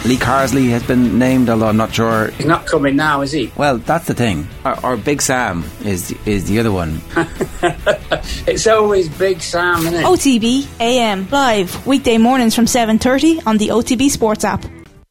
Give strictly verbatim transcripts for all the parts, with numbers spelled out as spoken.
Lee Carsley has been named, although I'm not sure. He's not coming now, is he? Well, that's the thing. Or, or Big Sam is is the other one. It's always Big Sam, isn't it? O T B A M live weekday mornings from seven thirty on the O T B Sports app.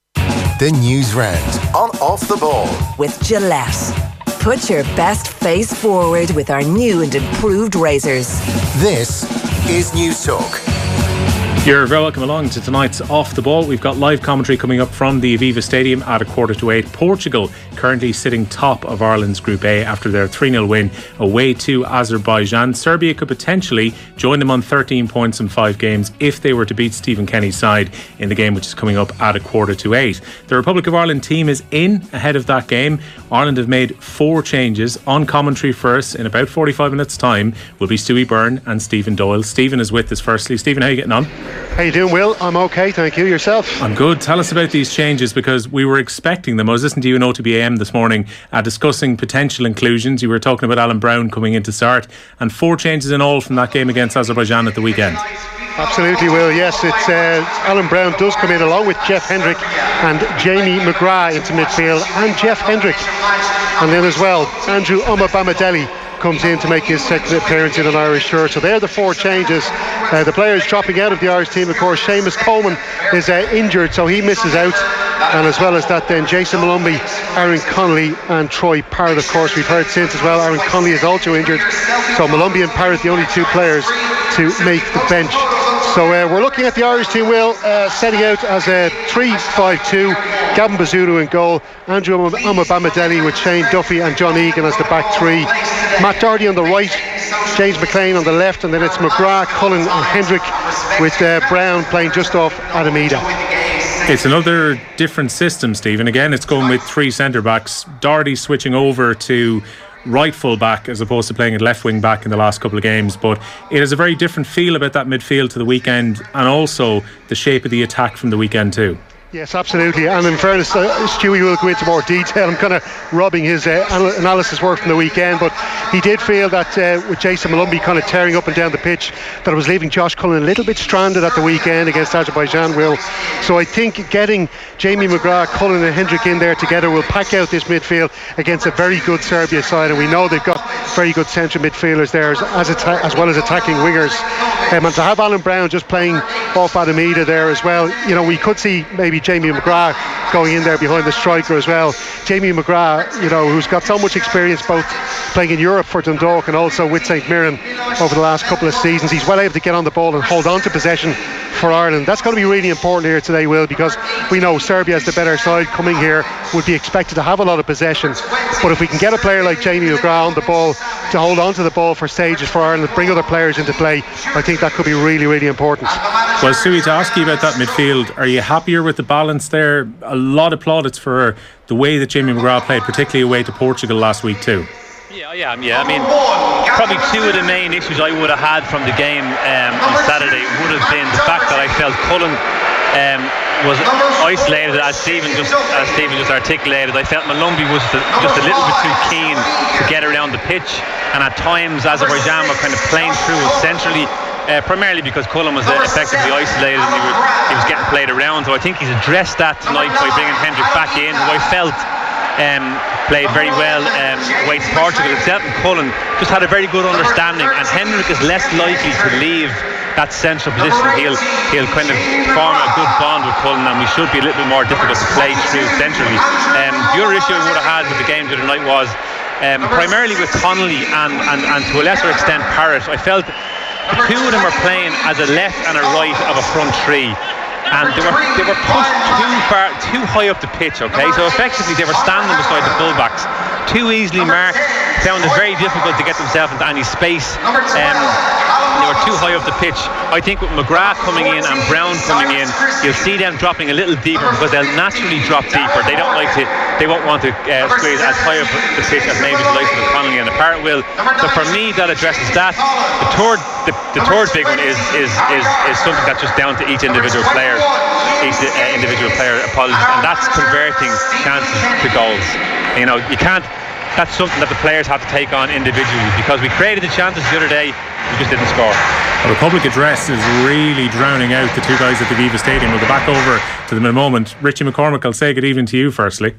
The news round on Off the Ball with Gillette. Put your best face forward with our new and improved razors. This is News Talk. You're very welcome along to tonight's Off the Ball. We've got live commentary coming up from the Aviva Stadium at a quarter to eight. Portugal currently sitting top of Ireland's Group A after their three nil win away to Azerbaijan. Serbia could potentially join them on thirteen points in five games if they were to beat Stephen Kenny's side in the game which is coming up at a quarter to eight. The Republic of Ireland team is in ahead of that game. Ireland have made four changes. On commentary for us in about forty-five minutes time will be Stewie Byrne and Stephen Doyle. Stephen is with us firstly. Stephen, how are you getting on? How you doing, Will? I'm okay, thank you. Yourself? I'm good. Tell us about these changes, because we were expecting them. I was listening to you in O T B A M this morning uh, discussing potential inclusions. You were talking about Alan Brown coming in to start, and four changes in all from that game against Azerbaijan at the weekend. Absolutely, Will. Yes, it's uh, Alan Brown does come in along with Jeff Hendrick and Jamie McGrath into midfield, and Jeff Hendrick, and then as well Andrew Omobamidele comes in to make his second appearance in an Irish shirt. So they're the four changes. Uh, the players dropping out of the Irish team, of course, Seamus Coleman is uh, injured, so he misses out. And as well as that, then Jason Malumbi, Aaron Connolly and Troy Parrott, of course, we've heard since as well. Aaron Connolly is also injured, so Malumbi and Parrott the only two players to make the bench. So uh, we're looking at the Irish team, Will, uh, setting out as a three five two. Gavin Bazunu in goal, Andrew Omobamidele with Shane Duffy and John Egan as the back three. Matt Doherty on the right, James McLean on the left, and then it's McGrath, Cullen and Hendrick with uh, Brown playing just off Adamida. It's another different system, Stephen. Again, it's going with three centre-backs. Doherty switching over to right full back as opposed to playing at left wing back in the last couple of games, but it has a very different feel about that midfield to the weekend, and also the shape of the attack from the weekend too. Yes, absolutely. And in fairness, uh, Stewie will go into more detail. I'm kind of robbing his uh, anal- analysis work from the weekend, but he did feel that uh, with Jason Malumbi kind of tearing up and down the pitch, that it was leaving Josh Cullen a little bit stranded at the weekend against Azerbaijan, Will. So I think getting Jamie McGrath, Cullen and Hendrick in there together will pack out this midfield against a very good Serbia side, and we know they've got very good central midfielders there as, as, atta- as well as attacking wingers. Um, and to have Alan Brown just playing off Adamida there as well, you know, we could see maybe Jamie McGrath going in there behind the striker as well. Jamie McGrath, you know, who's got so much experience both playing in Europe for Dundalk and also with Saint Mirren over the last couple of seasons. He's well able to get on the ball and hold on to possession for Ireland. That's going to be really important here today, Will, because we know Serbia as the better side coming here would be expected to have a lot of possession. But if we can get a player like Jamie McGrath on the ball to hold on to the ball for stages for Ireland, bring other players into play, I think that could be really, really important. Well, Stewie, to ask you about that midfield, are you happier with the balance there? A lot of plaudits for the way that Jamie McGrath played, particularly away to Portugal last week too. Yeah, yeah, yeah. I mean, probably two of the main issues I would have had from the game um, on Saturday would have been the fact that I felt Cullen um, was isolated, as Stephen just as Stephen just articulated. I felt Malumbi was the, just a little bit too keen to get around the pitch, and at times Azerbaijan were kind of playing through it centrally. Uh, primarily because Cullen was uh, effectively isolated and he was, he was getting played around. So I think he's addressed that tonight by bringing Hendrick back in, who I felt um, played very well um, away to Portugal itself. And Cullen just had a very good understanding, and Hendrick is less likely to leave that central position. He'll he'll kind of form a good bond with Cullen, and we should be a little bit more difficult to play through centrally. Um, the other issue I would have had with the game the other night was um, primarily with Connolly and, and, and to a lesser extent Parrott. I felt the two of them were playing as a left and a right of a front three, and they were they were pushed too far, too high up the pitch. Okay, so effectively they were standing beside the fullbacks, too easily marked, found it very difficult to get themselves into any space. Um, they were too high up the pitch. I think with McGrath coming in and Brown coming in, you'll see them dropping a little deeper because they'll naturally drop deeper. They don't like to, they won't want to uh, squeeze as high up the pitch as maybe the likes of Connolly and the Parrott will. So for me, that addresses that. The third, the, the third big one is is is is something that's just down to each individual player, each uh, individual player. Apologies, and that's converting chances to goals. You know, you can't. that's something that the players have to take on individually, because we created the chances the other day, we just didn't score. The Republic address is really drowning out the two guys at the Viva Stadium. We'll go back over to them in a moment. Richie McCormick, I'll say good evening to you firstly.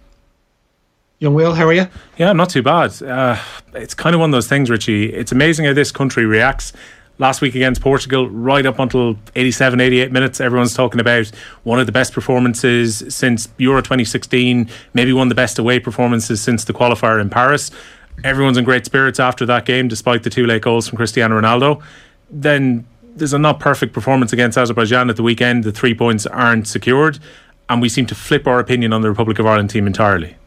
Young Will, how are you? Yeah, not too bad. Uh, it's kind of one of those things, Richie. It's amazing how this country reacts. Last week against Portugal, right up until eighty-seven, eighty-eight minutes, everyone's talking about one of the best performances since Euro twenty sixteen, maybe one of the best away performances since the qualifier in Paris. Everyone's in great spirits after that game, despite the two late goals from Cristiano Ronaldo. Then there's a not perfect performance against Azerbaijan at the weekend. The three points aren't secured, and we seem to flip our opinion on the Republic of Ireland team entirely.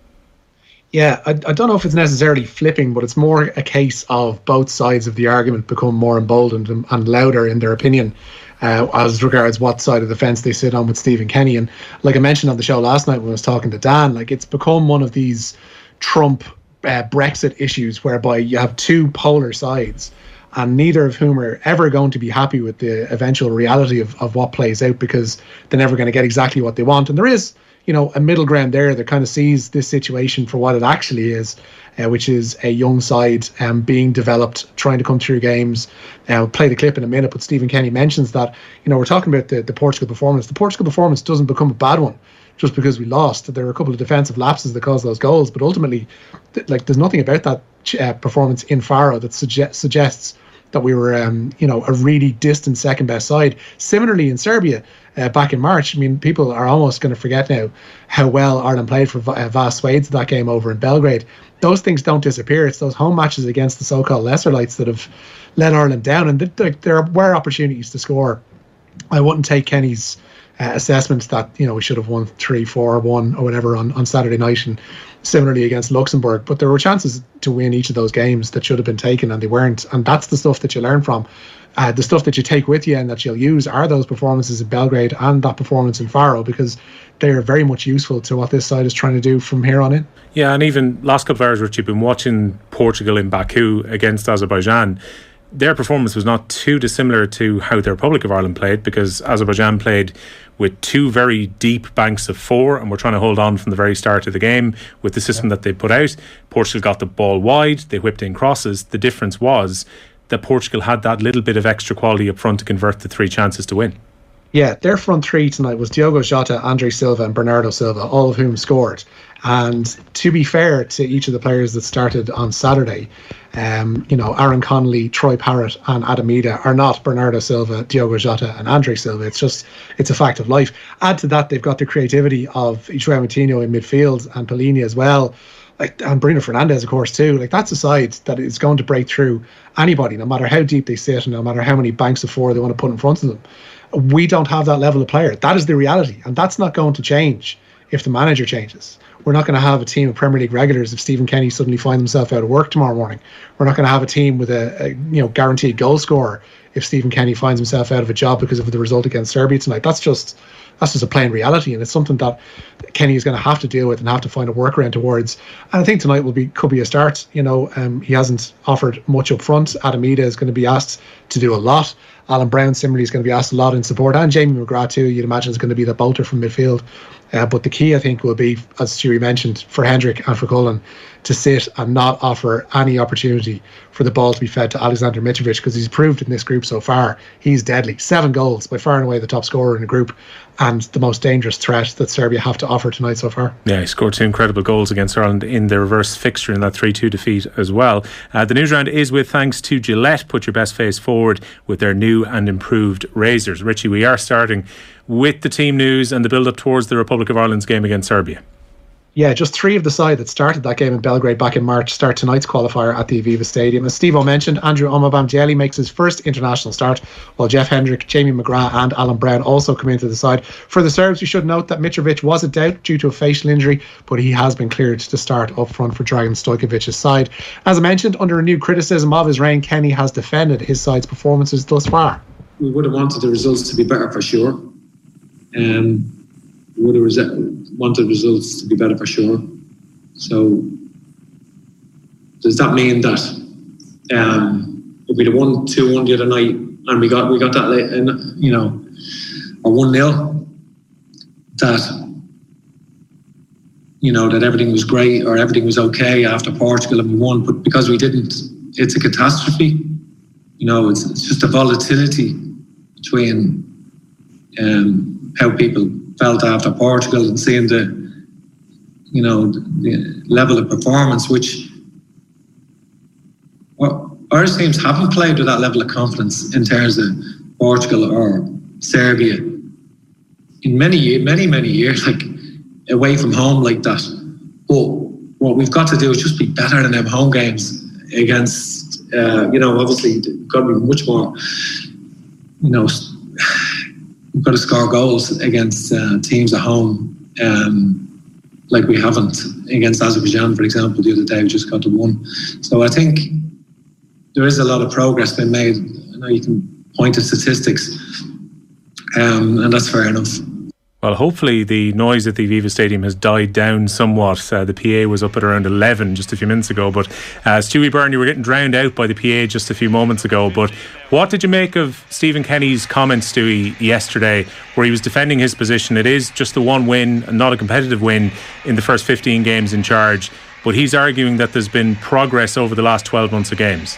Yeah, I, I don't know if it's necessarily flipping, but it's more a case of both sides of the argument become more emboldened and, and louder in their opinion uh, as regards what side of the fence they sit on with Stephen Kenny. And like I mentioned on the show last night when I was talking to Dan, like it's become one of these Trump uh, Brexit issues whereby you have two polar sides and neither of whom are ever going to be happy with the eventual reality of, of what plays out, because they're never going to get exactly what they want. And there is, you know, a middle ground there that kind of sees this situation for what it actually is, uh, which is a young side um, being developed, trying to come through games. I'll uh, play the clip in a minute, but Stephen Kenny mentions that, you know, we're talking about the, the Portugal performance. The Portugal performance doesn't become a bad one just because we lost. There were a couple of defensive lapses that caused those goals, but ultimately, th- like, there's nothing about that uh, performance in Faro that suge- suggests that we were, um, you know, a really distant second best side. Similarly, in Serbia, uh, back in March, I mean, people are almost going to forget now how well Ireland played for uh, vast swathes of that game over in Belgrade. Those things don't disappear. It's those home matches against the so-called lesser lights that have let Ireland down, and th- th- there were opportunities to score. I wouldn't take Kenny's uh, assessment that, you know, we should have won three, four, one or whatever on, on Saturday night, and similarly against Luxembourg, but there were chances to win each of those games that should have been taken and they weren't. And that's the stuff that you learn from. Uh, the stuff that you take with you and that you'll use are those performances in Belgrade and that performance in Faro, because they are very much useful to what this side is trying to do from here on in. Yeah, and even last couple of hours, Rich, you've been watching Portugal in Baku against Azerbaijan. Their performance was not too dissimilar to how the Republic of Ireland played, because Azerbaijan played with two very deep banks of four and were trying to hold on from the very start of the game with the system that they put out. Portugal got the ball wide, they whipped in crosses. The difference was that Portugal had that little bit of extra quality up front to convert the three chances to win. Yeah, their front three tonight was Diogo Jota, Andre Silva and Bernardo Silva, all of whom scored. And to be fair to each of the players that started on Saturday, um, you know, Aaron Connolly, Troy Parrott and Adam Ida are not Bernardo Silva, Diogo Jota and Andre Silva. It's just, it's a fact of life. Add to that, they've got the creativity of João Moutinho in midfield and Pelini as well. Like, and Bruno Fernandes, of course, too. Like, that's a side that is going to break through anybody, no matter how deep they sit and no matter how many banks of four they want to put in front of them. We don't have that level of player. That is the reality. And that's not going to change if the manager changes. We're not going to have a team of Premier League regulars if Stephen Kenny suddenly finds himself out of work tomorrow morning. We're not going to have a team with a, a you know guaranteed goal scorer if Stephen Kenny finds himself out of a job because of the result against Serbia tonight. That's just that's just a plain reality, and it's something that Kenny is going to have to deal with and have to find a workaround towards. And I think tonight will be could be a start. You know, um, he hasn't offered much up front. Adam Ida is going to be asked to do a lot. Alan Brown similarly is going to be asked a lot in support, and Jamie McGrath too. You'd imagine is going to be the bolter from midfield. Uh, but the key, I think, will be, as Stewie mentioned, for Hendrick and for Cullen to sit and not offer any opportunity for the ball to be fed to Alexander Mitrovic, because he's proved in this group so far he's deadly. Seven goals, by far and away the top scorer in the group, and the most dangerous threat that Serbia have to offer tonight so far. Yeah, he scored two incredible goals against Ireland in the reverse fixture in that three two defeat as well. Uh, the news round is with thanks to Gillette. Put your best face forward with their new and improved razors. Richie, we are starting with the team news and the build-up towards the Republic of Ireland's game against Serbia. Yeah, just three of the side that started that game in Belgrade back in March start tonight's qualifier at the Aviva Stadium. As Steve-O mentioned, Andrew Omobamjeli makes his first international start, while Jeff Hendrick, Jamie McGrath and Alan Brown also come into the side. For the Serbs, we should note that Mitrovic was a doubt due to a facial injury, but he has been cleared to start up front for Dragan Stojkovic's side. As I mentioned, under renewed criticism of his reign, Kenny has defended his side's performances thus far. We would have wanted the results to be better for sure. Um, we would have resi- wanted results to be better for sure. So does that mean that um, if we'd have won two one the other night and we got we got that late, and you know, or one nil, that you know, that everything was great or everything was okay after Portugal and we won, but because we didn't, it's a catastrophe. You know, it's, it's just a volatility between um, how people felt after Portugal and seeing the, you know, the, the level of performance, which well, Irish teams haven't played with that level of confidence in terms of Portugal or Serbia in many, many, many years, like away from home like that. But what we've got to do is just be better than them home games against, uh, you know, obviously got to be much more, you know, we've got to score goals against uh, teams at home, um, like we haven't against Azerbaijan, for example, the other day. We just got to one. So I think there is a lot of progress being made. I know you can point to statistics, um, and that's fair enough. Well, hopefully the noise at the Aviva Stadium has died down somewhat. Uh, the P A was up at around eleven just a few minutes ago. But uh, Stewie Byrne, you were getting drowned out by the P A just a few moments ago. But what did you make of Stephen Kenny's comments, Stewie, yesterday, where he was defending his position? It is just the one win, and not a competitive win, in the first fifteen games in charge. But he's arguing that there's been progress over the last twelve months of games.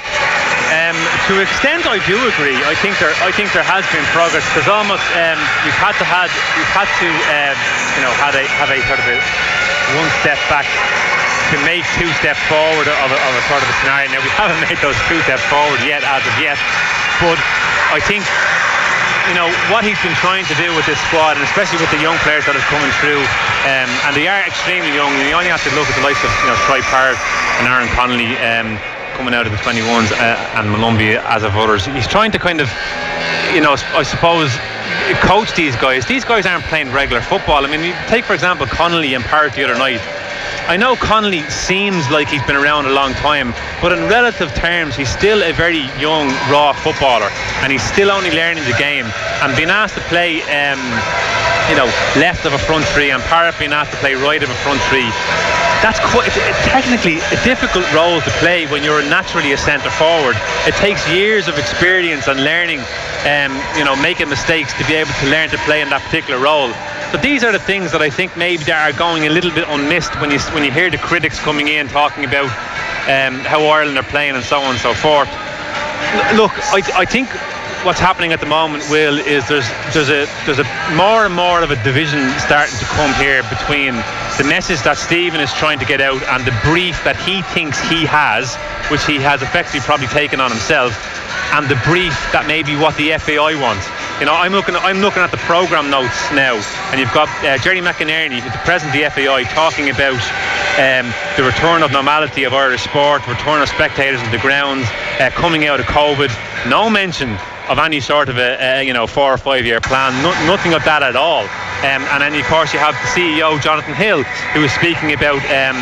Um, to an extent, I do agree. I think there, I think there has been progress. There's almost um, we've had to had we've had to um, you know have a have a sort of a one step back to make two steps forward of a, of a sort of a scenario. Now we haven't made those two steps forward yet, as of yet. But I think, you know, what he's been trying to do with this squad, and especially with the young players that are coming through, um, and they are extremely young. You only have to look at the likes of, you know, Troy Parrott and Aaron Connolly. Um, coming out of the twenty-ones uh, and Malumbi as of others. He's trying to kind of, you know, I suppose, coach these guys. These guys aren't playing regular football. I mean, you take, for example, Connolly and Parrott the other night. I know Connolly seems like he's been around a long time, but in relative terms, he's still a very young, raw footballer, and he's still only learning the game. And being asked to play, um, you know, left of a front three, and Parrott being asked to play right of a front three, that's quite it's, it's technically a difficult role to play when you're naturally a centre forward. It takes years of experience and learning, um, you know, making mistakes to be able to learn to play in that particular role. So these are the things that I think maybe they are going a little bit unmissed when you when you hear the critics coming in talking about um, how Ireland are playing and so on and so forth. Look, I, I think what's happening at the moment, Will, is there's there's a there's a more and more of a division starting to come here between the message that Stephen is trying to get out and the brief that he thinks he has, which he has effectively probably taken on himself, and the brief that maybe what the F A I wants. You know, I'm looking I'm looking at the programme notes now, and you've got uh, Jerry McInerney, the president of the F A I, talking about um, the return of normality of Irish sport, return of spectators in the grounds, uh, coming out of COVID. No mention of any sort of a, a you know four or five year plan, no, nothing of that at all. Um, and then of course you have the C E O Jonathan Hill, who is speaking about um,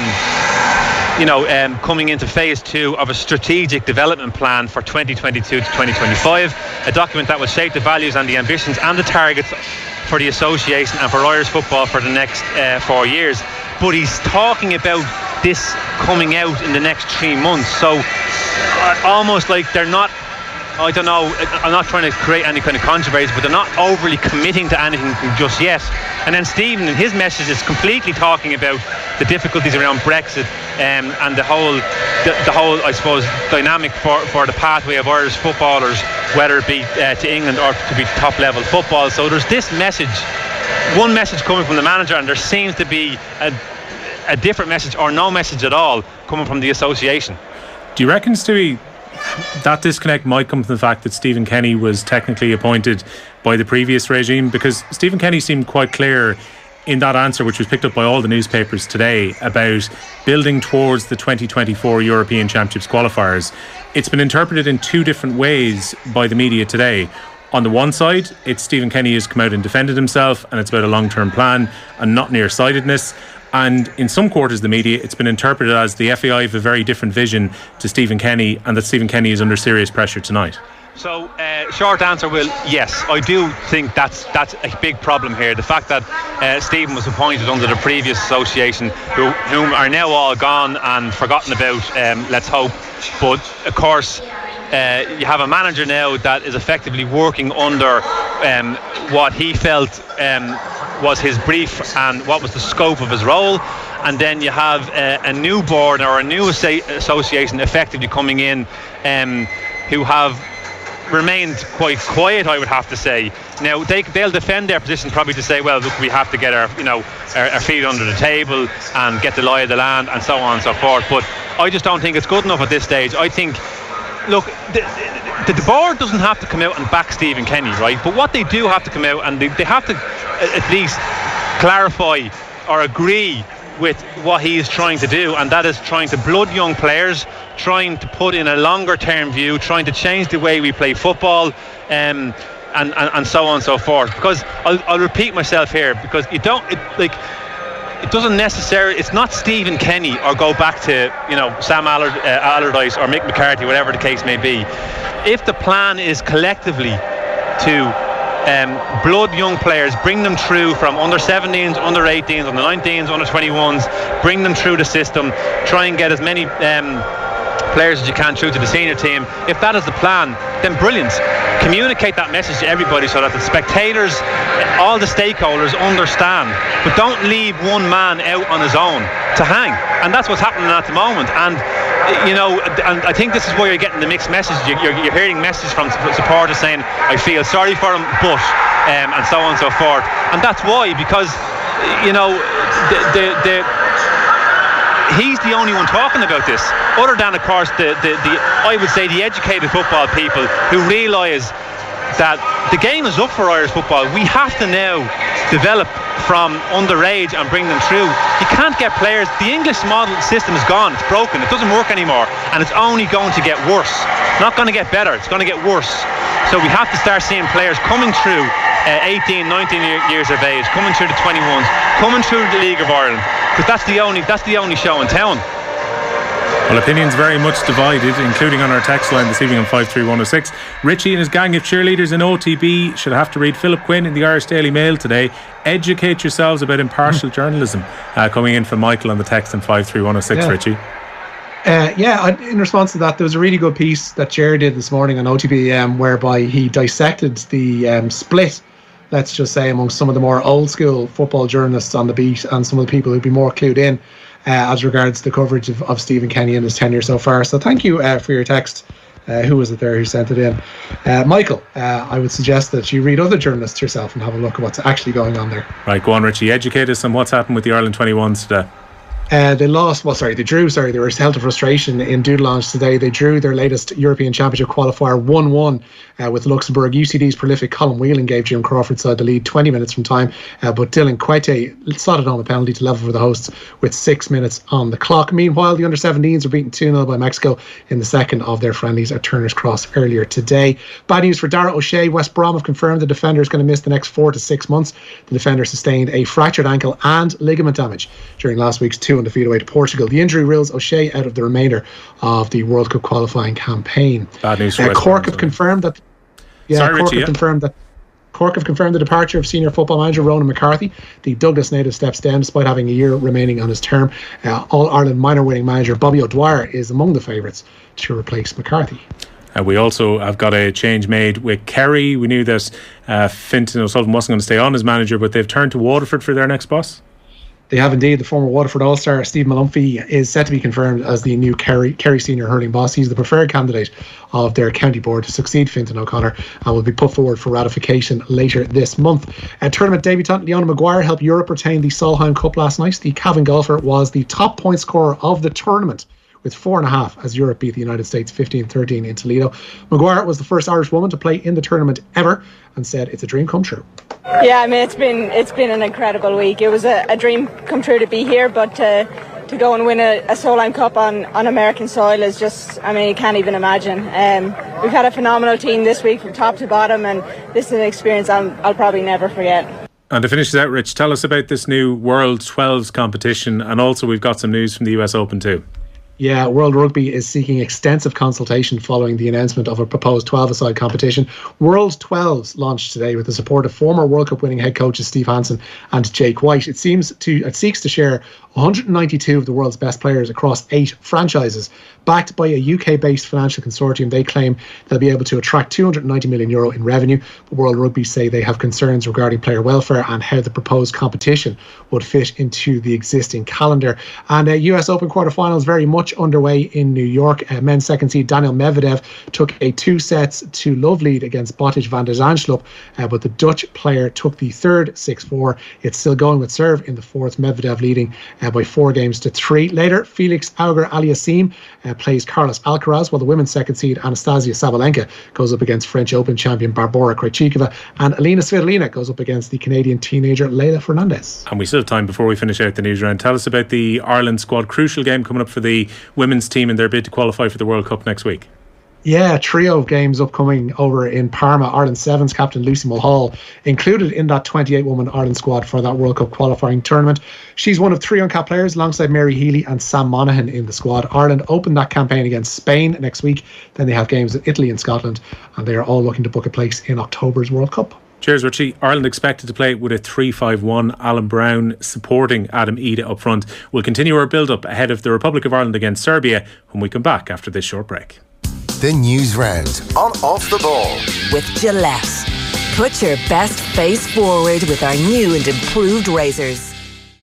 you know um, coming into phase two of a strategic development plan for twenty twenty-two to twenty twenty-five, a document that will shape the values and the ambitions and the targets for the association and for Irish football for the next uh, four years. But he's talking about this coming out in the next three months, so uh, almost like they're not, I don't know, I'm not trying to create any kind of controversy, but they're not overly committing to anything just yet. And then Stephen, in his message, is completely talking about the difficulties around Brexit um, and the whole, the, the whole, I suppose, dynamic for, for the pathway of Irish footballers, whether it be uh, to England or to be top level football. So there's this message, one message coming from the manager, and there seems to be a, a different message or no message at all coming from the association. Do you reckon, Stewie, that disconnect might come from the fact that Stephen Kenny was technically appointed by the previous regime? Because Stephen Kenny seemed quite clear in that answer, which was picked up by all the newspapers today, about building towards the twenty twenty-four European Championships qualifiers. It's been interpreted in two different ways by the media today. On the one side, it's Stephen Kenny has come out and defended himself, and it's about a long-term plan and not nearsightedness. And in some quarters of the media, it's been interpreted as the F A I have a very different vision to Stephen Kenny, and that Stephen Kenny is under serious pressure tonight. So, uh, short answer, Will, yes, I do think that's that's a big problem here. The fact that uh, Stephen was appointed under the previous association, who, whom are now all gone and forgotten about, um, let's hope. But, of course, uh, you have a manager now that is effectively working under um, what he felt um, was his brief and what was the scope of his role, and then you have a, a new board or a new association effectively coming in, um, who have remained quite quiet, I would have to say. Now they, they'll defend their position probably to say, well, look, we have to get our, you know, our, our feet under the table and get the lie of the land and so on and so forth. But I just don't think it's good enough at this stage. I think, look, the, the, the board doesn't have to come out and back Stephen Kenny, right? But what they do have to come out and they, they have to at least clarify or agree with what he is trying to do, and that is trying to blood young players, trying to put in a longer term view, trying to change the way we play football, um, and, and, and so on and so forth. Because I'll, I'll repeat myself here, because you don't it, like it doesn't necessarily, it's not Stephen Kenny or go back to, you know, Sam Allard, uh, Allardyce or Mick McCarthy, whatever the case may be. If the plan is collectively to Um, blood young players, bring them through from under seventeens, under eighteens, under nineteens, under twenty-ones, bring them through the system, try and get as many um, players as you can through to the senior team. If that is the plan, then brilliant. Communicate that message to everybody so that the spectators, all the stakeholders understand, but don't leave one man out on his own to hang. And that's what's happening at the moment. And you know, and I think this is where you're getting the mixed message. You're, you're hearing messages from supporters saying, I feel sorry for him, but um, and so on and so forth. And that's why, because you know, the, the, the he's the only one talking about this, other than of course the, the, the I would say the educated football people who realise that the game is up for Irish football. We have to now develop from underage and bring them through. You can't get players. The English model system is gone. It's broken. It doesn't work anymore, and it's only going to get worse. It's not going to get better. It's going to get worse. So we have to start seeing players coming through uh, eighteen, nineteen years of age, coming through the twenty-ones, coming through the League of Ireland, because that's the only that's the only show in town. Well, opinions very much divided, including on our text line this evening on five three one oh six. Richie and his gang of cheerleaders in O T B should have to read Philip Quinn in the Irish Daily Mail today. Educate yourselves about impartial journalism. Uh, coming in from Michael on the text on five three one oh six, yeah. Richie. Uh, yeah, in response to that, there was a really good piece that Ger did this morning on O T B um, whereby he dissected the um, split, let's just say, among some of the more old school football journalists on the beat and some of the people who'd be more clued in Uh, as regards the coverage of, of Stephen Kenny and his tenure so far. So thank you uh, for your text. Uh, who was it there who sent it in? Uh, Michael, uh, I would suggest that you read other journalists yourself and have a look at what's actually going on there. Right, go on, Richie. Educate us on what's happened with the Ireland twenty-ones today. Uh, they lost, well, sorry, they drew, sorry, they were held to frustration in Dudelange today. They drew their latest European Championship qualifier one one uh, with Luxembourg. U C D's prolific Colin Whelan gave Jim Crawford's side the lead twenty minutes from time, uh, but Dylan Quete slotted on a penalty to level for the hosts with six minutes on the clock. Meanwhile, the under seventeens were beaten two nil by Mexico in the second of their friendlies at Turner's Cross earlier today. Bad news for Dara O'Shea. West Brom have confirmed the defender is going to miss the next four to six months. The defender sustained a fractured ankle and ligament damage during last week's two one defeat away to Portugal. The injury rules O'Shea out of the remainder of the World Cup qualifying campaign. Bad news for uh, West Cork Brom, have confirmed that yeah, Sorry, Cork Richie, have yeah. confirmed that Cork have confirmed the departure of senior football manager Ronan McCarthy. The Douglas native steps down despite having a year remaining on his term. Uh, All-Ireland minor winning manager Bobby O'Dwyer is among the favourites to replace McCarthy. Uh, we also have got a change made with Kerry. We knew that uh, Fintan O'Sullivan wasn't going to stay on as manager, but they've turned to Waterford for their next boss. They have indeed. The former Waterford All-Star Steve Malumphey is set to be confirmed as the new Kerry, Kerry senior hurling boss. He's the preferred candidate of their county board to succeed Fintan O'Connor and will be put forward for ratification later this month. A tournament debutant Leona Maguire helped Europe retain the Solheim Cup last night. The Cavan golfer was the top point scorer of the tournament with four and a half as Europe beat the United States fifteen thirteen in Toledo. Maguire was the first Irish woman to play in the tournament ever and said it's a dream come true. Yeah, I mean, it's been it's been an incredible week. It was a, a dream come true to be here, but to, to go and win a, a Solheim Cup on, on American soil is just, I mean, you can't even imagine. Um, we've had a phenomenal team this week from top to bottom, and this is an experience I'll, I'll probably never forget. And to finish this out, Rich, tell us about this new World twelves competition, and also we've got some news from the U S Open too. Yeah, World Rugby is seeking extensive consultation following the announcement of a proposed twelve-a-side competition. World twelves launched today with the support of former World Cup winning head coaches Steve Hansen and Jake White. It seems to it seeks to share one hundred ninety-two of the world's best players across eight franchises. Backed by a U K-based financial consortium, they claim they'll be able to attract two hundred ninety million euro in revenue. But World Rugby say they have concerns regarding player welfare and how the proposed competition would fit into the existing calendar. And uh, U S Open quarterfinals very much underway in New York. Uh, men's second seed Daniel Medvedev took a two sets to love lead against Botic van der Zandschulp, uh, but the Dutch player took the third six four. It's still going with serve in the fourth, Medvedev leading uh, by four games to three. Later, Felix Auger-Aliassime uh, plays Carlos Alcaraz, while the women's second seed Anastasia Sabalenka goes up against French Open champion Barbora Krejcikova, and Alina Svitolina goes up against the Canadian teenager Leila Fernandez. And we still have time before we finish out the news round. Tell us about the Ireland squad. Crucial game coming up for the women's team in their bid to qualify for the World Cup next week. Yeah, trio of games upcoming over in Parma. Ireland Sevens captain Lucy Mulhall included in that twenty-eight woman Ireland squad for that World Cup qualifying tournament. She's one of three uncapped players alongside Mary Healy and Sam Monaghan in the squad. Ireland open that campaign against Spain next week. Then they have games in Italy and Scotland, and they are all looking to book a place in October's World Cup. Cheers, Richie. Ireland expected to play with a three five one. Alan Brown supporting Adam Ida up front. We'll continue our build-up ahead of the Republic of Ireland against Serbia when we come back after this short break. The news round on Off the Ball with Gillette. Put your best face forward with our new and improved razors.